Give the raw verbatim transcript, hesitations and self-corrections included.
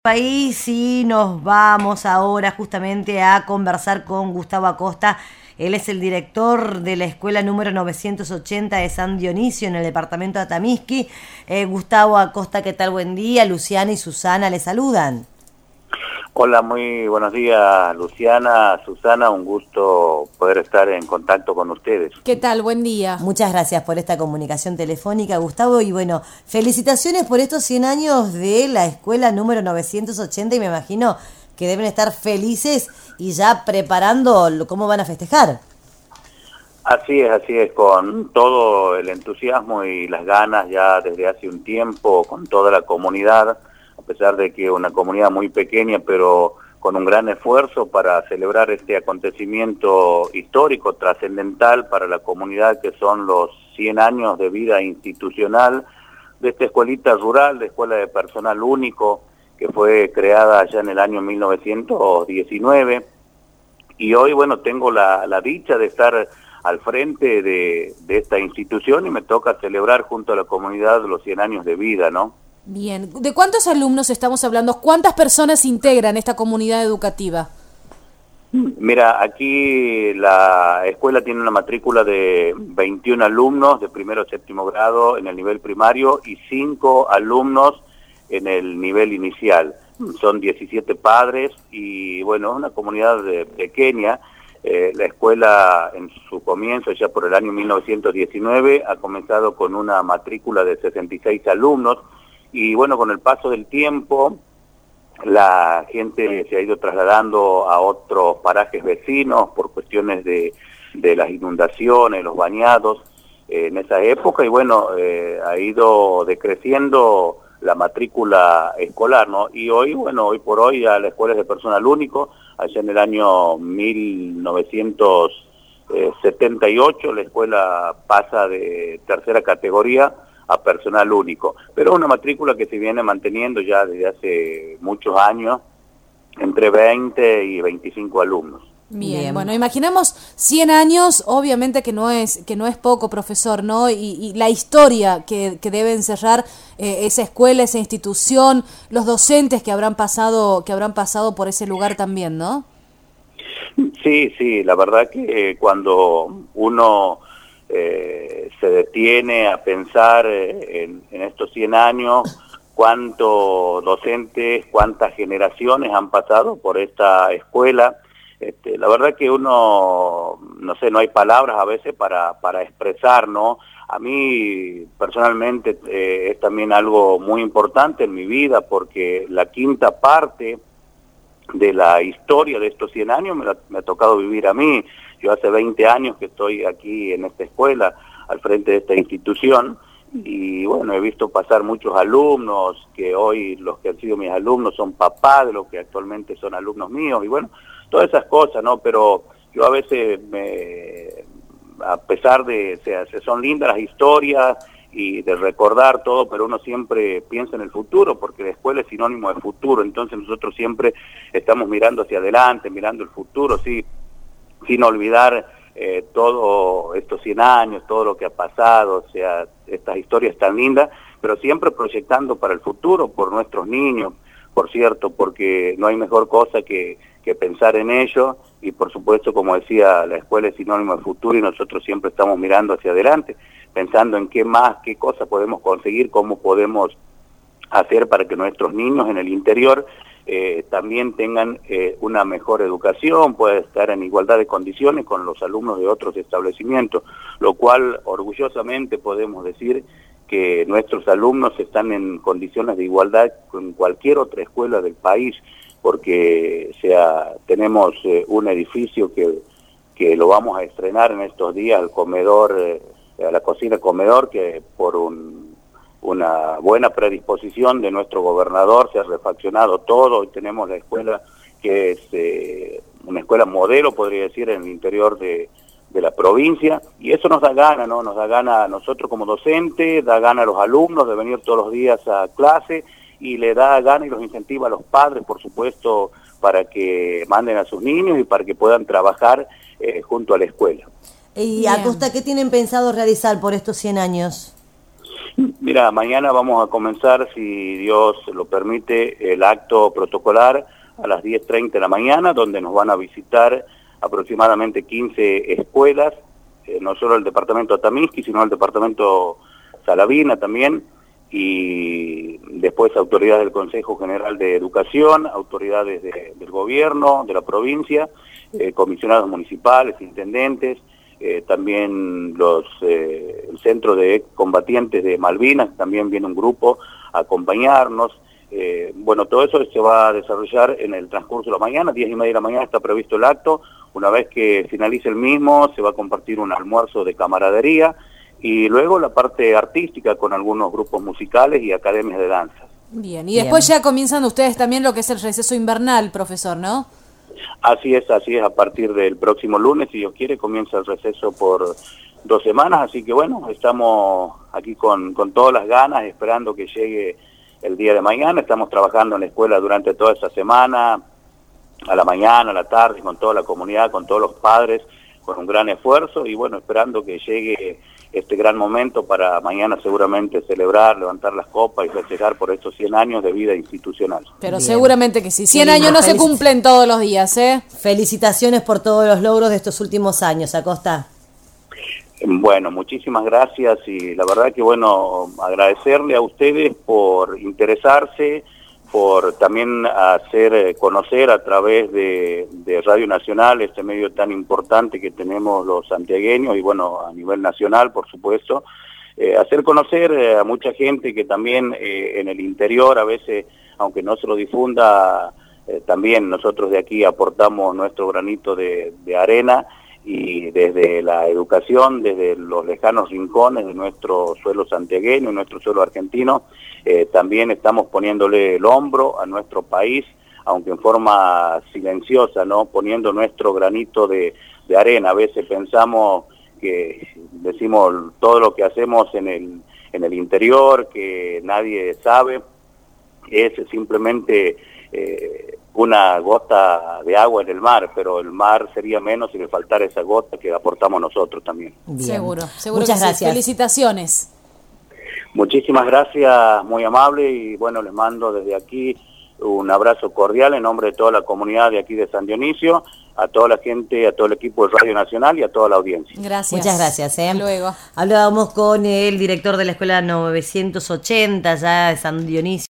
País y nos vamos ahora justamente a conversar con Gustavo Acosta. Él es el director de la escuela número novecientos ochenta de San Dionisio en el departamento de Atamisqui. Eh, Gustavo Acosta, ¿qué tal? Buen día. Luciana y Susana le saludan. Hola, muy buenos días, Luciana, Susana, un gusto poder estar en contacto con ustedes. ¿Qué tal? Buen día. Muchas gracias por esta comunicación telefónica, Gustavo, y bueno, felicitaciones por estos cien años de la escuela número novecientos ochenta y me imagino que deben estar felices y ya preparando cómo van a festejar. Así es, así es, con todo el entusiasmo y las ganas ya desde hace un tiempo, con toda la comunidad, a pesar de que es una comunidad muy pequeña, pero con un gran esfuerzo para celebrar este acontecimiento histórico, trascendental para la comunidad, que son los cien años de vida institucional de esta escuelita rural, de escuela de personal único, que fue creada ya en el año mil novecientos diecinueve. Y hoy, bueno, tengo la, la dicha de estar al frente de, de esta institución y me toca celebrar junto a la comunidad los cien años de vida, ¿no? Bien. ¿De cuántos alumnos estamos hablando? ¿Cuántas personas integran esta comunidad educativa? Mira, aquí la escuela tiene una matrícula de veintiún alumnos de primero a séptimo grado en el nivel primario y cinco alumnos en el nivel inicial. Son diecisiete padres y, bueno, es una comunidad de, pequeña. Eh, la escuela en su comienzo, ya por el año mil novecientos diecinueve, ha comenzado con una matrícula de sesenta y seis alumnos. Y bueno, con el paso del tiempo, la gente se ha ido trasladando a otros parajes vecinos por cuestiones de, de las inundaciones, los bañados eh, en esa época, y bueno, eh, ha ido decreciendo la matrícula escolar, ¿no? Y hoy, bueno, hoy por hoy a la escuela es de personal único. Allá en el año mil novecientos setenta y ocho la escuela pasa de tercera categoría a personal único, pero una matrícula que se viene manteniendo ya desde hace muchos años, entre veinte y veinticinco alumnos. Bien, Bien. Bueno, imaginamos cien años, obviamente que no es que no es poco, profesor, ¿no? Y, y la historia que, que debe encerrar eh, esa escuela, esa institución, los docentes que habrán pasado que habrán pasado por ese lugar también, ¿no? Sí, sí, la verdad que cuando uno Eh, se detiene a pensar eh, en, en estos cien años, cuántos docentes, cuántas generaciones han pasado por esta escuela. Este, la verdad que uno, no sé, no hay palabras a veces para, para expresar, ¿no? A mí personalmente eh, es también algo muy importante en mi vida, porque la quinta parte de la historia de estos cien años me, la, me ha tocado vivir a mí. Yo hace veinte años que estoy aquí en esta escuela, al frente de esta institución, y bueno, he visto pasar muchos alumnos, que hoy los que han sido mis alumnos son papás de los que actualmente son alumnos míos, y bueno, todas esas cosas, ¿no? Pero yo a veces, me, a pesar de, o sea, son lindas las historias y de recordar todo, pero uno siempre piensa en el futuro, porque la escuela es sinónimo de futuro, entonces nosotros siempre estamos mirando hacia adelante, mirando el futuro, sí, sin olvidar eh, todos estos cien años, todo lo que ha pasado, o sea, estas historias tan lindas, pero siempre proyectando para el futuro, por nuestros niños, por cierto, porque no hay mejor cosa que, que pensar en ello, y por supuesto, como decía, la escuela es sinónimo de futuro y nosotros siempre estamos mirando hacia adelante, pensando en qué más, qué cosas podemos conseguir, cómo podemos hacer para que nuestros niños en el interior Eh, también tengan eh, una mejor educación, puedan estar en igualdad de condiciones con los alumnos de otros establecimientos, lo cual orgullosamente podemos decir que nuestros alumnos están en condiciones de igualdad con cualquier otra escuela del país, porque o sea, tenemos eh, un edificio que, que lo vamos a estrenar en estos días, el comedor, eh, a la cocina comedor, que por un una buena predisposición de nuestro gobernador se ha refaccionado todo. Hoy tenemos la escuela que es eh, una escuela modelo, podría decir, en el interior de, de la provincia, y eso nos da gana, ¿no? Nos da gana a nosotros como docentes, da gana a los alumnos de venir todos los días a clase, y le da gana y los incentiva a los padres, por supuesto, para que manden a sus niños y para que puedan trabajar eh, junto a la escuela. Y Acosta, ¿qué tienen pensado realizar por estos cien años? Mira, mañana vamos a comenzar, si Dios lo permite, el acto protocolar a las diez treinta de la mañana, donde nos van a visitar aproximadamente quince escuelas, eh, no solo el departamento Atamisqui, sino el departamento Salavina también, y después autoridades del Consejo General de Educación, autoridades de, del gobierno, de la provincia, eh, comisionados municipales, intendentes, eh, también los eh, el Centro de Combatientes de Malvinas, también viene un grupo a acompañarnos. Eh, bueno, todo eso se va a desarrollar en el transcurso de la mañana, diez y media de la mañana está previsto el acto. Una vez que finalice el mismo, se va a compartir un almuerzo de camaradería, y luego la parte artística con algunos grupos musicales y academias de danza. Bien, y después Bien. ya comienzan ustedes también lo que es el receso invernal, profesor, ¿no? Así es, así es, a partir del próximo lunes, si Dios quiere, comienza el receso por dos semanas, así que bueno, estamos aquí con, con todas las ganas, esperando que llegue el día de mañana. Estamos trabajando en la escuela durante toda esta semana, a la mañana, a la tarde, con toda la comunidad, con todos los padres, con un gran esfuerzo, y bueno, esperando que llegue este gran momento para mañana seguramente celebrar, levantar las copas y festejar por estos cien años de vida institucional. Pero Bien. seguramente que sí. cien Qué lindo, años no se felici- cumplen todos los días, ¿eh? Felicitaciones por todos los logros de estos últimos años, Acosta. Bueno, muchísimas gracias, y la verdad que bueno, agradecerle a ustedes por interesarse, por también hacer conocer a través de, de Radio Nacional este medio tan importante que tenemos los santiagueños, y bueno, a nivel nacional, por supuesto, eh, hacer conocer eh, a mucha gente que también eh, en el interior, a veces, aunque no se lo difunda, eh, también nosotros de aquí aportamos nuestro granito de, de arena, y desde la educación, desde los lejanos rincones de nuestro suelo santiagueño, nuestro suelo argentino, eh, también estamos poniéndole el hombro a nuestro país, aunque en forma silenciosa, ¿no? Poniendo nuestro granito de, de arena. A veces pensamos que decimos todo lo que hacemos en el, en el interior, que nadie sabe, es simplemente eh, una gota de agua en el mar, pero el mar sería menos si le faltara esa gota que aportamos nosotros también. Bien. Seguro, seguro Muchas que sí. gracias. Felicitaciones. Muchísimas gracias, muy amable, y bueno, les mando desde aquí un abrazo cordial en nombre de toda la comunidad de aquí de San Dionisio, a toda la gente, a todo el equipo de Radio Nacional y a toda la audiencia. Gracias. Muchas gracias. ¿eh? Hasta luego. Hablábamos con el director de la Escuela novecientos ochenta, ya de San Dionisio.